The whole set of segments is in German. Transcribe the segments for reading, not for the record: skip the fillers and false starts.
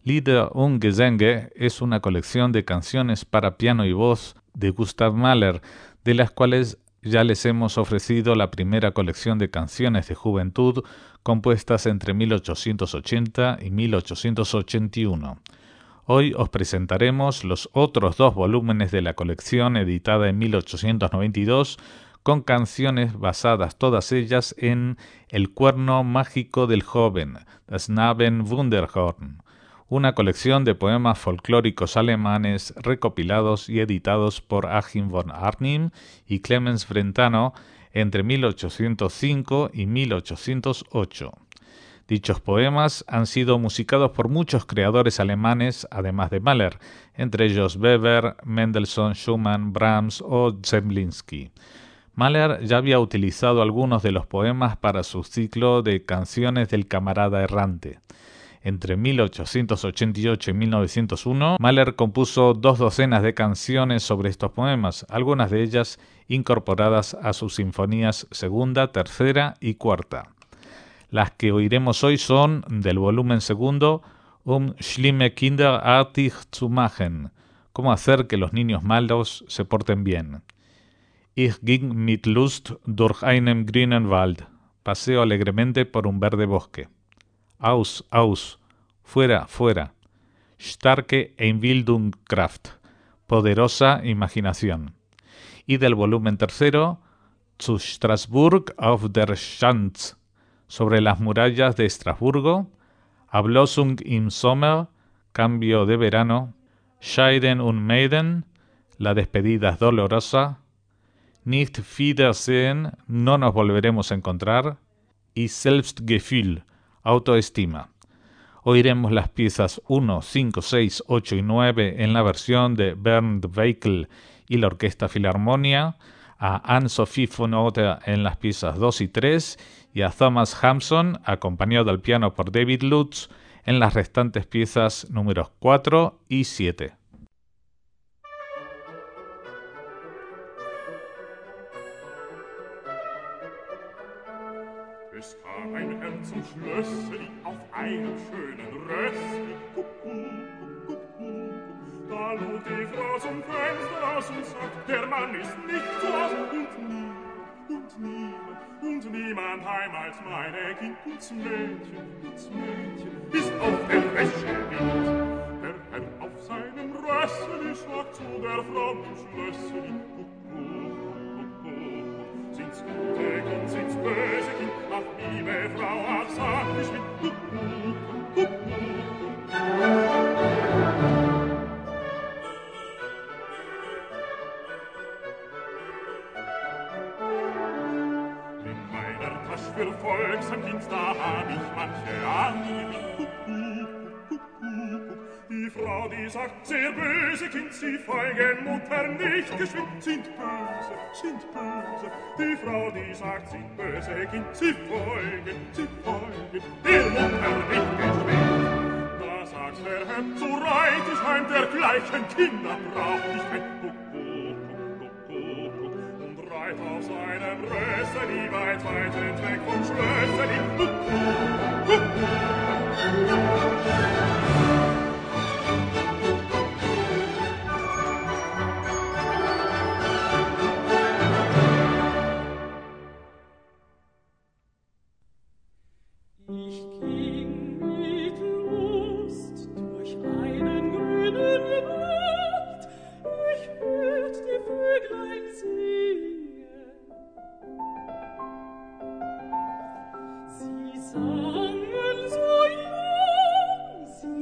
Lieder und Gesänge es una colección de canciones para piano y voz de Gustav Mahler, de las cuales ya les hemos ofrecido la primera colección de canciones de juventud compuestas entre 1880 y 1881. Hoy os presentaremos los otros dos volúmenes de la colección editada en 1892 con canciones basadas todas ellas en El cuerno mágico del joven, Das Knabenwunderhorn, una colección de poemas folclóricos alemanes recopilados y editados por Achim von Arnim y Clemens Brentano entre 1805 y 1808. Dichos poemas han sido musicados por muchos creadores alemanes, además de Mahler, entre ellos Weber, Mendelssohn, Schumann, Brahms o Zemlinsky. Mahler ya había utilizado algunos de los poemas para su ciclo de Canciones del camarada errante. Entre 1888 y 1901, Mahler compuso 2 docenas de canciones sobre estos poemas, algunas de ellas incorporadas a sus sinfonías segunda, tercera y cuarta. Las que oiremos hoy son del volumen segundo, Schlimme Kinder artig zu machen, cómo hacer que los niños malos se porten bien. Ich ging mit Lust durch einen grünen Wald, paseo alegremente por un verde bosque. Aus, aus, fuera, fuera. Starke Einbildungskraft, poderosa imaginación. Y del volumen tercero, zu Straßburg auf der Schanze, sobre las murallas de Estrasburgo, Ablosung im Sommer, cambio de verano, Scheiden und Meiden, la despedida es dolorosa, Nicht Wiedersehen, no nos volveremos a encontrar, y Selbstgefühl, autoestima. Oiremos las piezas 1, 5, 6, 8 y 9 en la versión de Bernd Weikel y la Orquesta Filarmonia, a Anne-Sophie von Otter en las piezas 2 y 3 y a Thomas Hampson, acompañado al piano por David Lutz, en las restantes piezas números 4 y 7. Es kam ein Herr zum Schlössli auf einem schönen Rössli. Da lud die Frau zum Fenster aus und sagt, der Mann ist nicht zu Haus und niemand heim als meine Kind. Und das Mädchen ist auf der Wäsche wild. Der Herr auf seinem Rössli sagt zu der Frau im Schlössli, sind's gute Kind, sind's böse Kind, ach liebe Frau, ach sag geschwind. In meiner Tasche für Volksheimdienst, da hab ich manche Angel. Die Frau, die sagt, sehr böse Kind, sie folgen Mutter nicht geschwind, sind böse. Die Frau, die sagt, sind böse Kind, sie folgen der Mutter nicht geschwind. Da sagt der Herr, so reit ich heim, dergleichen Kinder braucht nicht ein und reit auf seinem Rösseli weit weg vom Schlösseli. Sie sangen so jung, sie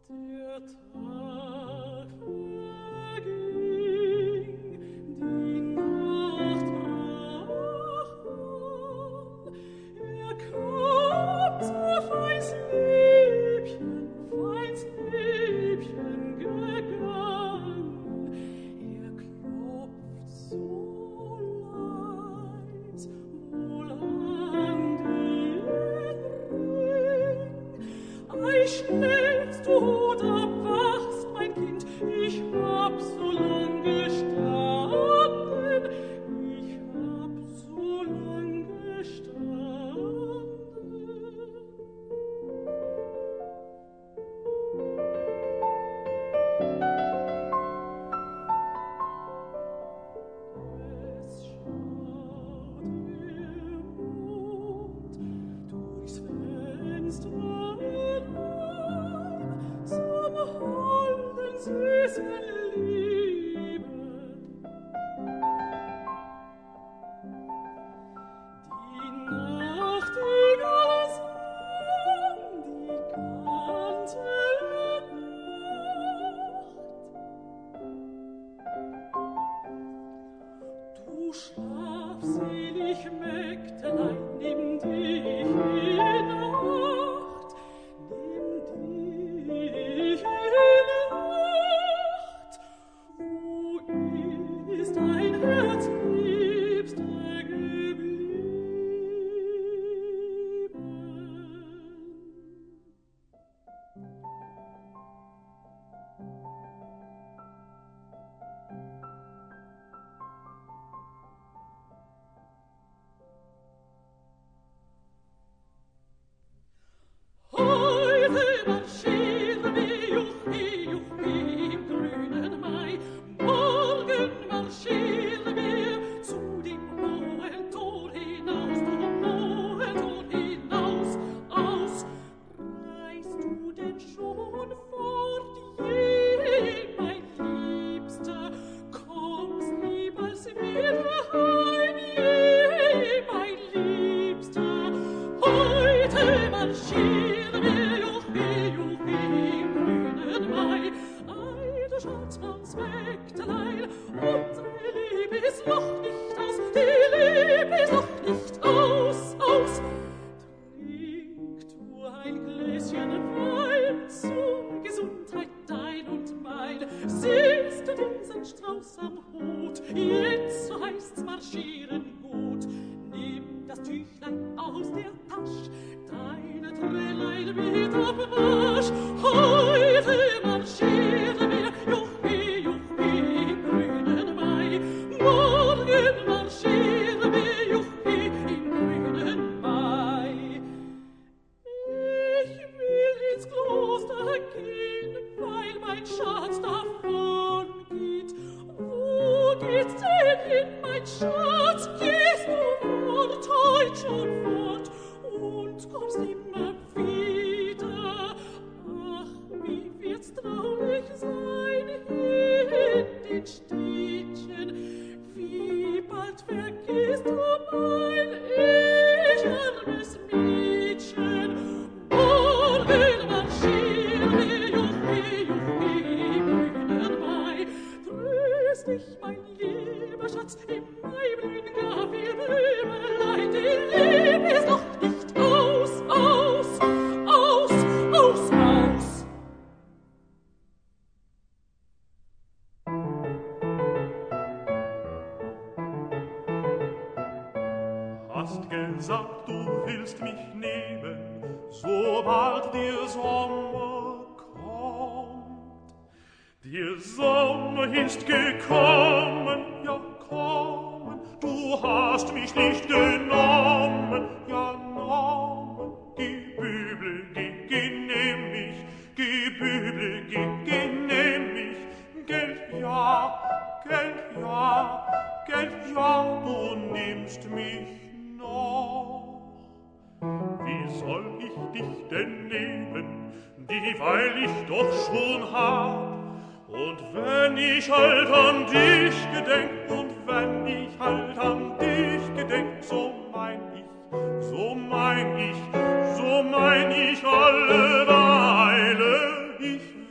So mein ich alle Weile, ich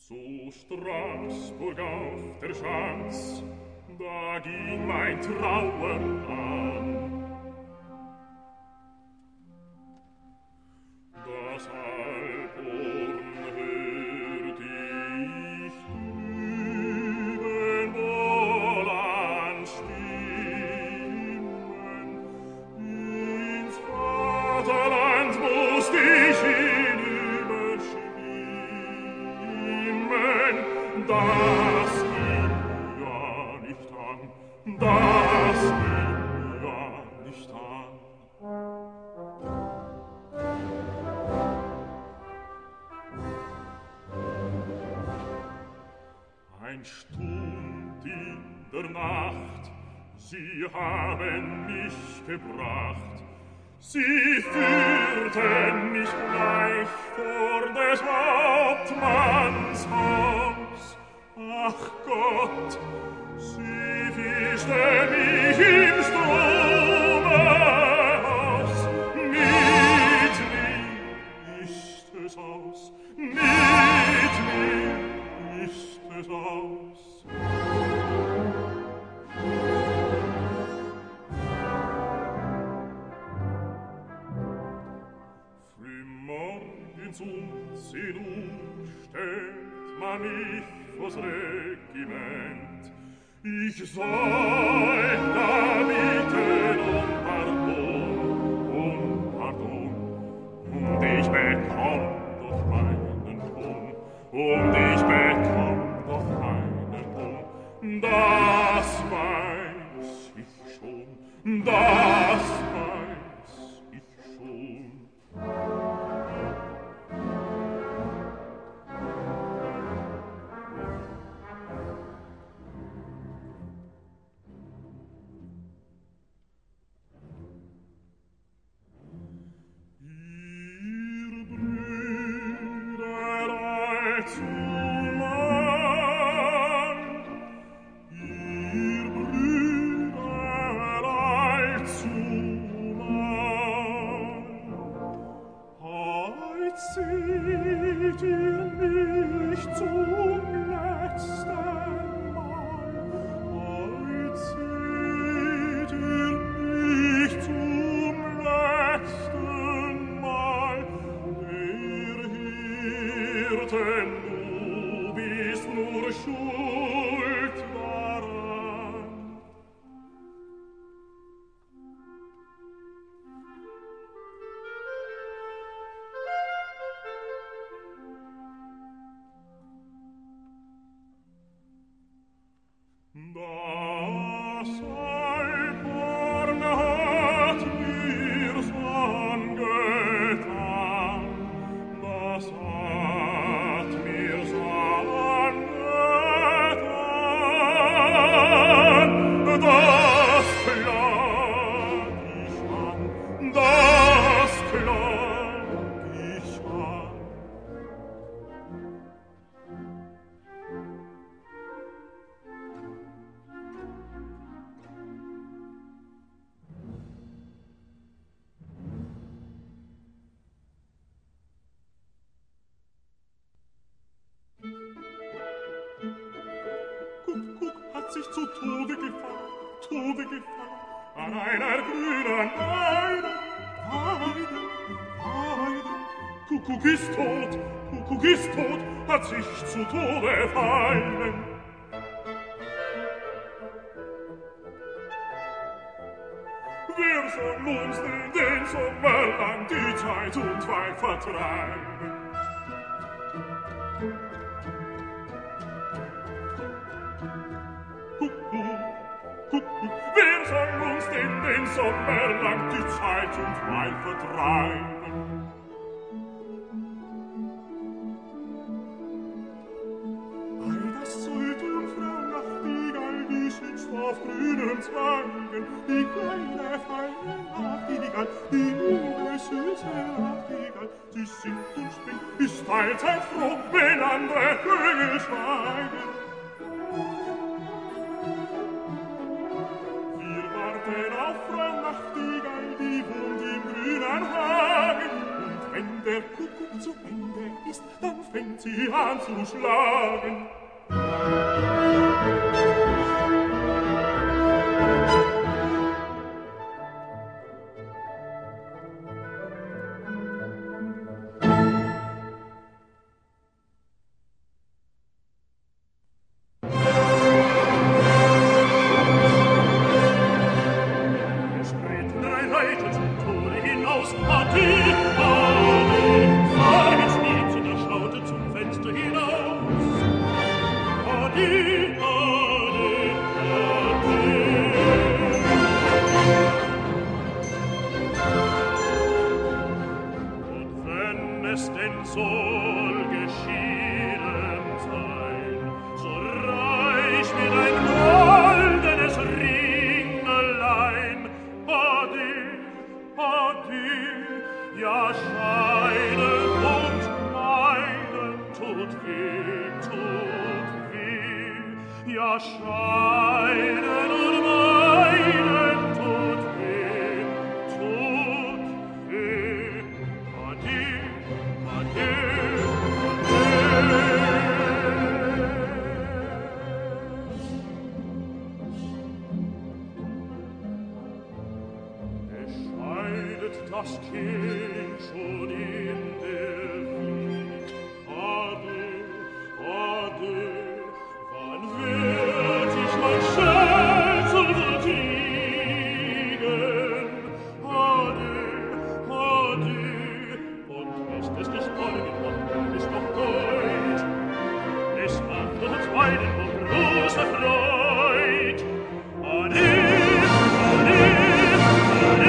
Zu Straßburg auf der Schanz, da ging mein Trauern an. Das Alphorn hört ich überall anstimmen. Ins Vaterland musst ich hinüberschwimmen. Das ging ja nicht an, das ging ja nicht an. Ein Stund in der Nacht, sie haben mich gebracht. Sie führten mich gleich vor des Hauptmanns Haus. Ach Gott, sie fischten mich im Strome aus. Mit mir ist es aus, mit mir ist es aus. Frühmorgens 10 Uhr stellt man mich vors Regiment. Ich soll da bitten Pardon, und ich bekomm doch meinen Lohn, und ich bekomm doch meinen Lohn. Das weiß ich schon, das weiß ich schon. Seht ihr mich zum letzten Mal? Heut seht ihr mich zum letzten Mal? Der Hirten, du bist nur schuld daran. Das Alphorn hat mir's angetan, das hat mir's angetan, das klag ich an, das klag ich an. Kuckuck hat sich zu Tode gefallen, an einer grünen Weide. Kuckuck ist tot, hat sich zu Tode fallen. Wer soll uns denn den Sommer lang die Zeit und Weih vertreiben? Wer soll uns denn den Sommer lang die Zeit und Weih vertreiben? All das soll tun, Frau Nachtigall, die sitzt auf grünen Zweigen, die kleine, feine Nachtigall, die liebe, süße Nachtigall, die singt und spinnt, ist allzeit froh, wenn andere Vögel schweigen. Auf Frau Nachtigall, die wohnt im grünen Hagen. Und wenn der Kuckuck zu Ende ist, dann fängt sie an zu schlagen. Das Kind schon in der Wieg. Ade, ade, wann wird ich mein Schätzel wohl kriegen? Ade, ade, und ist es nicht morgen, und ist noch Gold. Es macht uns beiden um große Freud. Ade, ade, ade,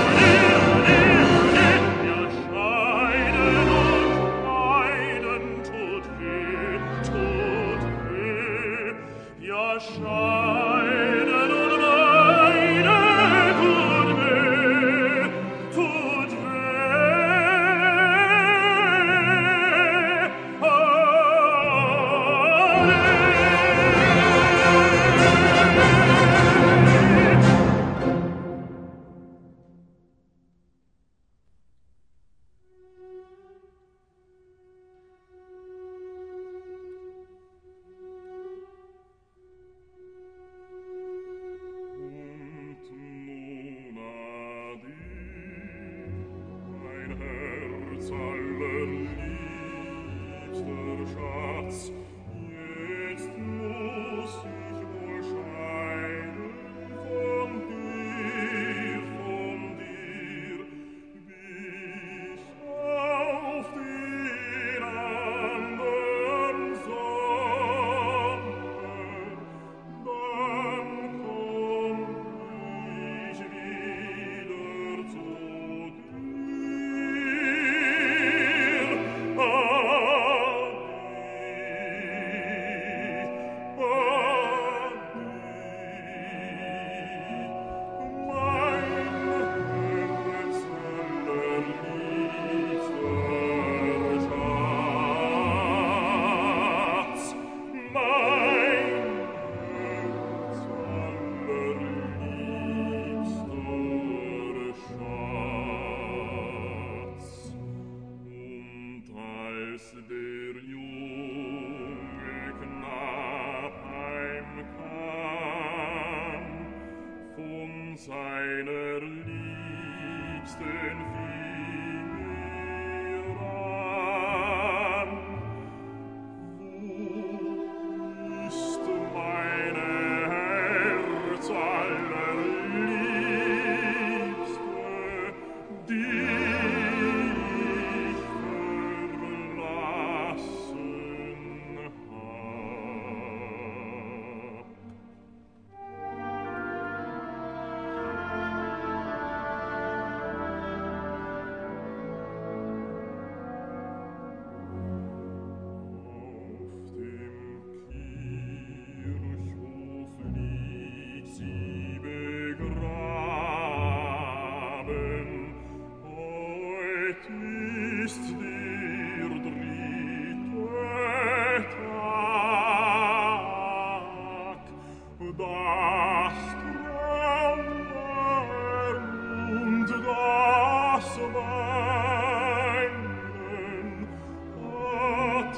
seiner Liebsten Finger an. Wo ist meine Herz allerliebste, die ich verlassen hab? Ist der dritte Tag, das Trauern und das Weinen hat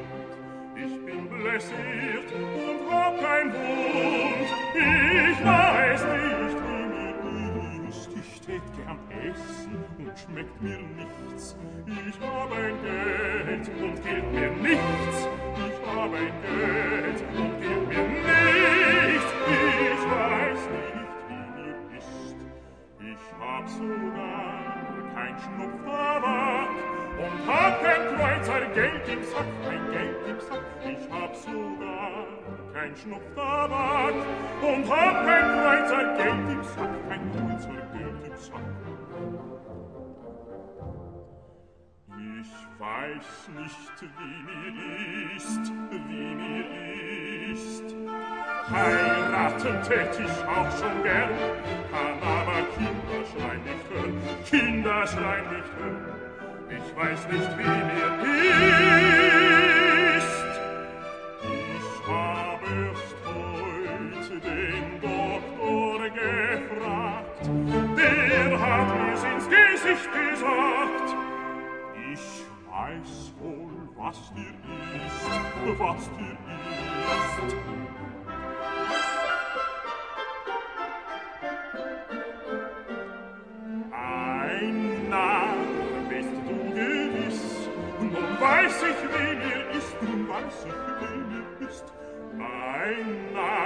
Ich bin blessiert und hab kein Wund. Ich weiß nicht, wie mir ist. Ich tät gern essen und schmeckt mir nichts. Ich hab ein Geld und gilt mir nichts. Ich hab ein Geld und gilt mir nichts. Ich weiß nicht, wie mir ist. Ich hab sogar kein Schnupf Tabak und hab kein Kreuzer Geld im Sack, kein Geld im Sack. Ich hab sogar kein Schnupf Tabak und hab kein Kreuzer Geld im Sack, kein Kreuzer Geld im Sack. Ich weiß nicht, wie mir ist, wie mir ist. Heiraten tät ich auch schon gern, kann aber Kinder schreien nicht hören, Kinder schreien nicht hören. Ich weiß nicht, wie mir ist. Ich hab erst heute den Doktor gefragt, der hat mir's ins Gesicht gesagt. Ich weiß wohl, was dir ist, was dir ist. Ein Narr bist du gewiss, nun weiß ich, wie mir ist, nun weiß ich, wie mir ist. Ein Narr